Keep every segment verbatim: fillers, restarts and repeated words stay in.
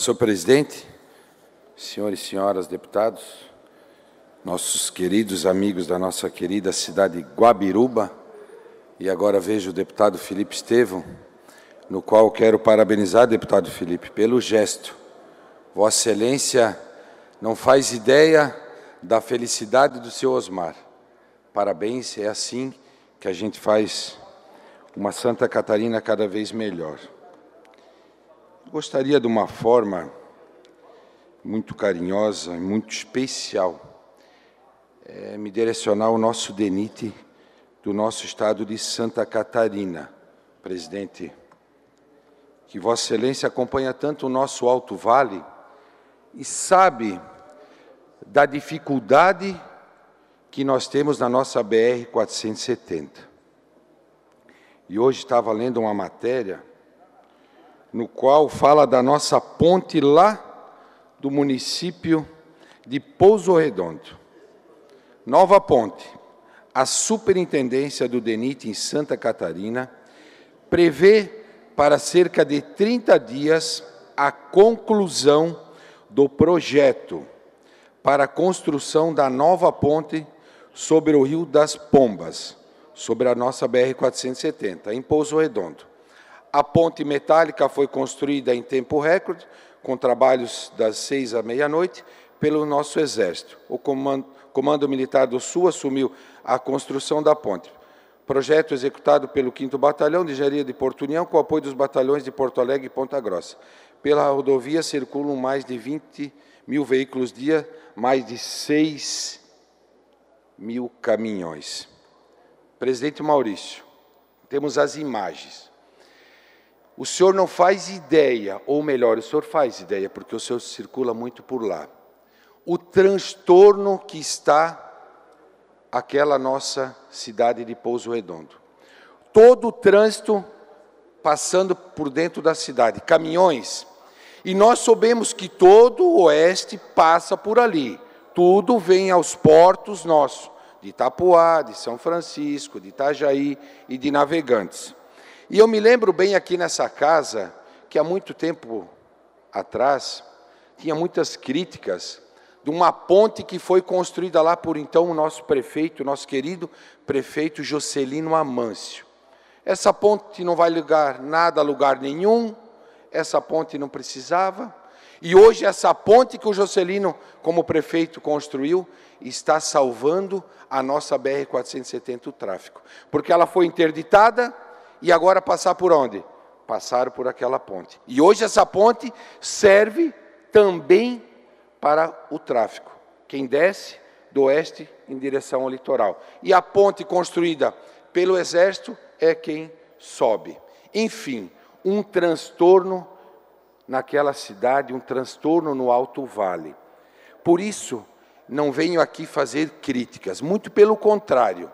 Senhor presidente, senhores e senhoras deputados, nossos queridos amigos da nossa querida cidade de Guabiruba, e agora vejo o deputado Felipe Estevão, no qual quero parabenizar, deputado Felipe, pelo gesto. Vossa Excelência não faz ideia da felicidade do seu Osmar. Parabéns, é assim que a gente faz uma Santa Catarina cada vez melhor. Gostaria de uma forma muito carinhosa e muito especial é, me direcionar ao nosso D E N I T do nosso estado de Santa Catarina. Presidente, que Vossa Excelência acompanha tanto o nosso Alto Vale e sabe da dificuldade que nós temos na nossa B R quatrocentos e setenta. E hoje estava lendo uma matéria no qual fala da nossa ponte lá do município de Pouso Redondo. Nova ponte. A superintendência do D E N I T em Santa Catarina prevê para cerca de trinta dias a conclusão do projeto para a construção da nova ponte sobre o Rio das Pombas, sobre a nossa B R quatrocentos e setenta, em Pouso Redondo. A ponte metálica foi construída em tempo recorde, com trabalhos das seis à meia-noite, pelo nosso Exército. O Comando, Comando Militar do Sul assumiu a construção da ponte. Projeto executado pelo quinto Batalhão de Engenharia de Porto União, com apoio dos batalhões de Porto Alegre e Ponta Grossa. Pela rodovia circulam mais de vinte mil veículos dia, mais de seis mil caminhões. Presidente Maurício, temos as imagens. O senhor não faz ideia, ou melhor, o senhor faz ideia, porque o senhor circula muito por lá, o transtorno que está aquela nossa cidade de Pouso Redondo. Todo o trânsito passando por dentro da cidade, caminhões, e nós sabemos que todo o oeste passa por ali, tudo vem aos portos nossos, de Itapuá, de São Francisco, de Itajaí e de Navegantes. E eu me lembro bem aqui nessa casa, que há muito tempo atrás, tinha muitas críticas de uma ponte que foi construída lá por então o nosso prefeito, nosso querido prefeito Jocelino Amâncio. Essa ponte não vai ligar nada a lugar nenhum, essa ponte não precisava, e hoje essa ponte que o Jocelino, como prefeito, construiu, está salvando a nossa B R quatrocentos e setenta, o tráfego, porque ela foi interditada, e agora passar por onde? Passaram por aquela ponte. E hoje essa ponte serve também para o tráfego. Quem desce do oeste em direção ao litoral. E a ponte construída pelo Exército é quem sobe. Enfim, um transtorno naquela cidade, um transtorno no Alto Vale. Por isso, não venho aqui fazer críticas, muito pelo contrário.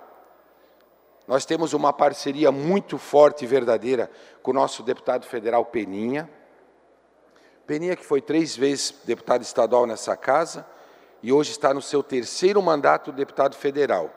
Nós temos uma parceria muito forte e verdadeira com o nosso deputado federal Peninha. Peninha, que foi três vezes deputado estadual nessa casa, e hoje está no seu terceiro mandato deputado federal.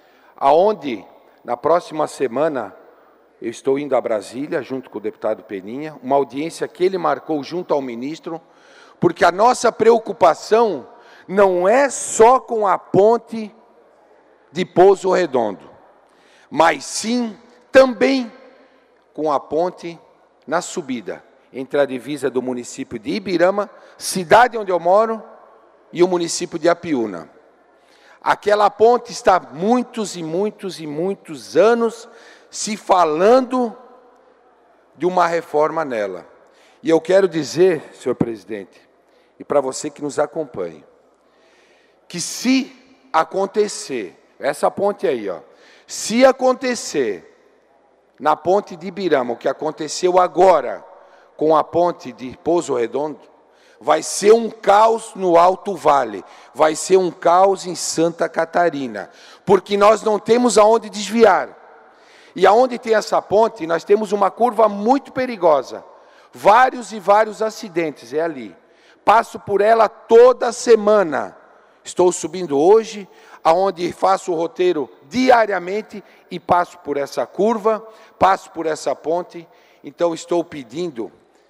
Aonde, na próxima semana, eu estou indo a Brasília, junto com o deputado Peninha, uma audiência que ele marcou junto ao ministro, porque a nossa preocupação não é só com a ponte de Pouso Redondo, mas sim também com a ponte na subida, entre a divisa do município de Ibirama, cidade onde eu moro, e o município de Apiúna. Aquela ponte está há muitos e muitos e muitos anos se falando de uma reforma nela. E eu quero dizer, senhor presidente, e para você que nos acompanha, que se acontecer, essa ponte aí, ó, se acontecer na ponte de Ibirama, o que aconteceu agora com a ponte de Pouso Redondo, vai ser um caos no Alto Vale, vai ser um caos em Santa Catarina, porque nós não temos aonde desviar. E aonde tem essa ponte, nós temos uma curva muito perigosa, vários e vários acidentes, é ali. Passo por ela toda semana, estou subindo hoje, aonde faço o roteiro diariamente e passo por essa curva, passo por essa ponte. Então estou pedindo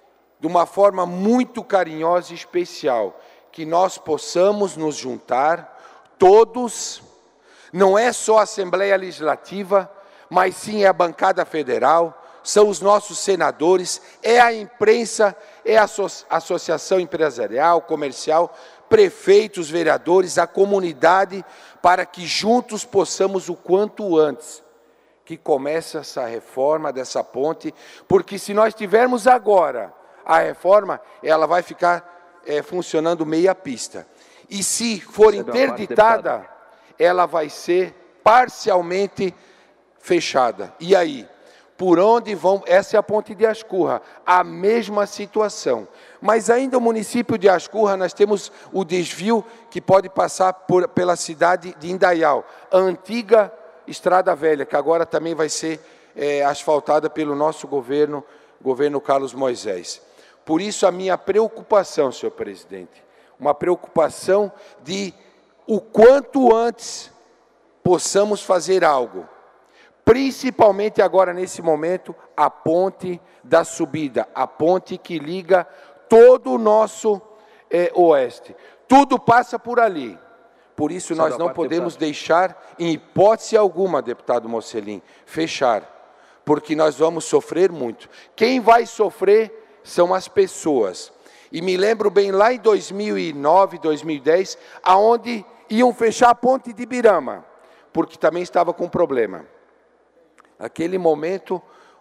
de uma forma muito carinhosa e especial, que nós possamos nos juntar, todos, não é só a Assembleia Legislativa, mas sim é a bancada federal, são os nossos senadores, é a imprensa, é a associação empresarial, comercial, prefeitos, vereadores, a comunidade, para que juntos possamos o quanto antes que comece essa reforma dessa ponte, porque se nós tivermos agora a reforma, ela vai ficar é, funcionando meia pista. E se for interditada, ela vai ser parcialmente fechada. E aí? Por onde vão? Essa é a ponte de Ascurra, a mesma situação. Mas ainda o município de Ascurra, nós temos o desvio que pode passar por, pela cidade de Indaial, a antiga Estrada Velha, que agora também vai ser é, asfaltada pelo nosso governo, governo Carlos Moisés. Por isso a minha preocupação, senhor presidente, uma preocupação de o quanto antes possamos fazer algo, principalmente agora nesse momento, a ponte da subida, a ponte que liga todo o nosso é, oeste. Tudo passa por ali. Por isso nós não podemos deixar, em hipótese alguma, deputado Mocelin, fechar, porque nós vamos sofrer muito. Quem vai sofrer são as pessoas. E me lembro bem lá em dois mil e nove, dois mil e dez, aonde iam fechar a ponte de Ibirama, porque também estava com problema. Naquele momento,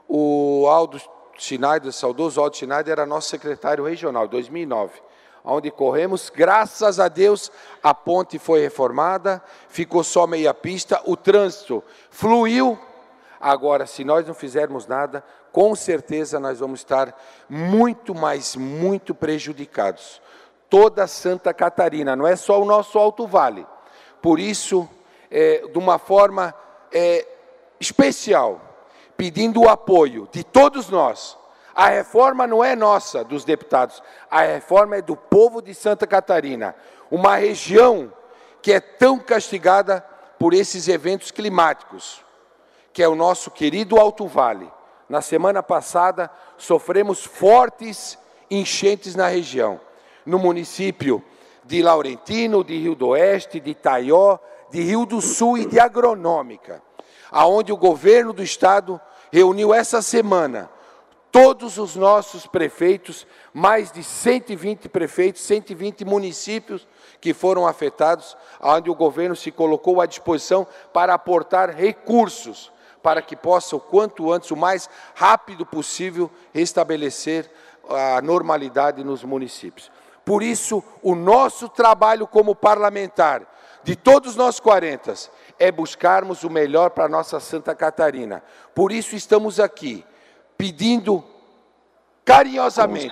o Aldo Schneider, o saudoso Aldo Schneider, era nosso secretário regional, dois mil e nove, onde corremos, graças a Deus, a ponte foi reformada, ficou só meia pista, o trânsito fluiu. Agora, se nós não fizermos nada, com certeza nós vamos estar muito, mas muito prejudicados. Toda Santa Catarina, não é só o nosso Alto Vale. Por isso, é, de uma forma é, especial, pedindo o apoio de todos nós. A reforma não é nossa, dos deputados, a reforma é do povo de Santa Catarina, uma região que é tão castigada por esses eventos climáticos, que é o nosso querido Alto Vale. Na semana passada, sofremos fortes enchentes na região, no município de Laurentino, de Rio do Oeste, de Itaió, de Rio do Sul e de Agronômica, aonde o governo do estado reuniu essa semana todos os nossos prefeitos, mais de cento e vinte prefeitos, cento e vinte municípios que foram afetados, onde o governo se colocou à disposição para aportar recursos, para que possa, o quanto antes, o mais rápido possível, restabelecer a normalidade nos municípios. Por isso, o nosso trabalho como parlamentar, de todos nós quarenta, é buscarmos o melhor para a nossa Santa Catarina. Por isso estamos aqui, pedindo carinhosamente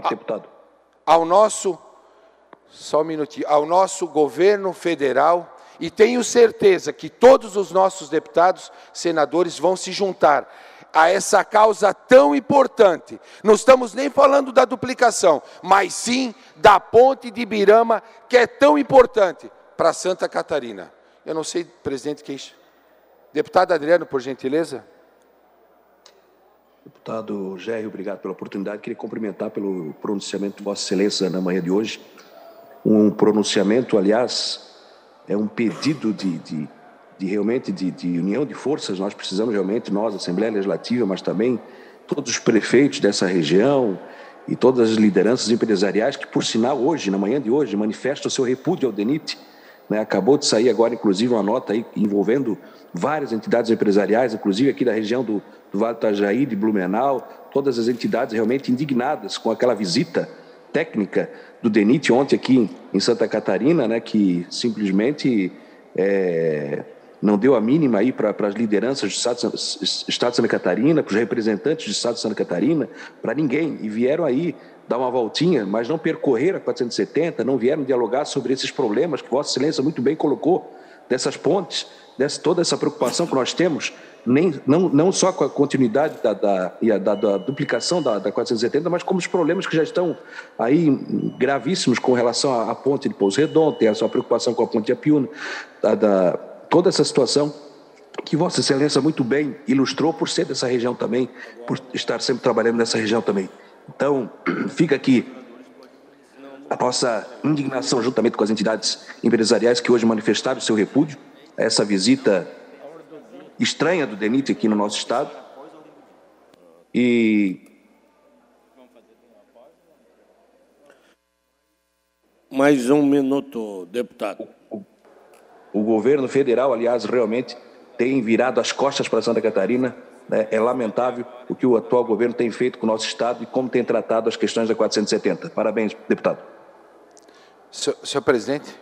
ao nosso, só um minutinho, ao nosso governo federal, e tenho certeza que todos os nossos deputados, senadores vão se juntar a essa causa tão importante. Não estamos nem falando da duplicação, mas sim da ponte de Ibirama, que é tão importante para Santa Catarina. Eu não sei, presidente, quem... Deputado Adriano, por gentileza. Deputado Gério, obrigado pela oportunidade. Queria cumprimentar pelo pronunciamento de Vossa Excelência na manhã de hoje. Um pronunciamento, aliás, é um pedido de, de, de realmente de, de união de forças. Nós precisamos realmente, nós, Assembleia Legislativa, mas também todos os prefeitos dessa região e todas as lideranças empresariais que, por sinal, hoje, na manhã de hoje, manifestam o seu repúdio ao DENIT. Né? Acabou de sair agora, inclusive, uma nota aí envolvendo várias entidades empresariais, inclusive aqui da região do, do Vale do Itajaí, de Blumenau, todas as entidades realmente indignadas com aquela visita técnica do DENIT ontem aqui em Santa Catarina, né, que simplesmente é, não deu a mínima aí para as lideranças do Estado, Estado de Santa Catarina, para os representantes do Estado de Santa Catarina, para ninguém, e vieram aí dar uma voltinha, mas não percorreram a quatrocentos e setenta, não vieram dialogar sobre esses problemas que Vossa Excelência muito bem colocou, dessas pontes, dessa, toda essa preocupação que nós temos, nem, não, não só com a continuidade da, da, da, da duplicação da, da quatrocentos e setenta, mas como os problemas que já estão aí gravíssimos com relação à, à ponte de Pouso Redondo, tem a sua preocupação com a ponte de Apiúna, da, da, toda essa situação que Vossa Excelência muito bem ilustrou por ser dessa região também, por estar sempre trabalhando nessa região também. Então, fica aqui a nossa indignação, juntamente com as entidades empresariais que hoje manifestaram seu repúdio a essa visita estranha do DENIT aqui no nosso estado. E mais um minuto, deputado. O, o governo federal, aliás, realmente tem virado as costas para Santa Catarina. Né? É lamentável o que o atual governo tem feito com o nosso estado e como tem tratado as questões da quatrocentos e setenta. Parabéns, deputado. Senhor, senhor presidente.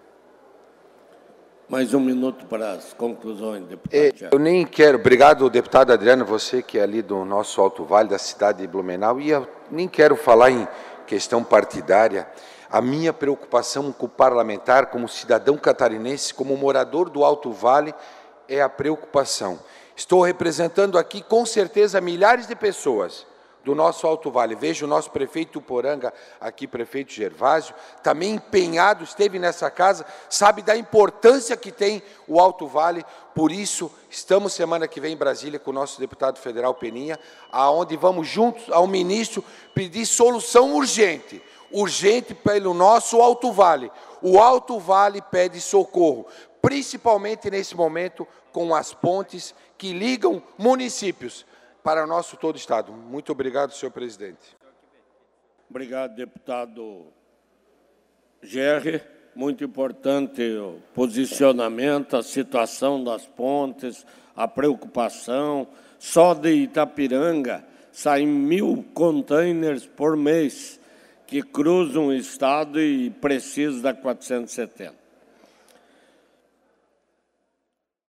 Mais um minuto para as conclusões, deputado. É, eu nem quero, obrigado, deputado Adriano, você que é ali do nosso Alto Vale, da cidade de Blumenau, e eu nem quero falar em questão partidária. A minha preocupação como parlamentar, como cidadão catarinense, como morador do Alto Vale, é a preocupação. Estou representando aqui, com certeza, milhares de pessoas do nosso Alto Vale. Vejo o nosso prefeito Poranga, aqui, prefeito Gervásio, também empenhado, esteve nessa casa, sabe da importância que tem o Alto Vale. Por isso, estamos semana que vem em Brasília com o nosso deputado federal Peninha, aonde vamos juntos ao ministro pedir solução urgente, urgente pelo nosso Alto Vale. O Alto Vale pede socorro, principalmente nesse momento com as pontes que ligam municípios para o nosso todo o Estado. Muito obrigado, senhor presidente. Obrigado, deputado Gerri. Muito importante o posicionamento, a situação das pontes, a preocupação. Só de Itapiranga saem mil containers por mês que cruzam o Estado e precisam da quatrocentos e setenta.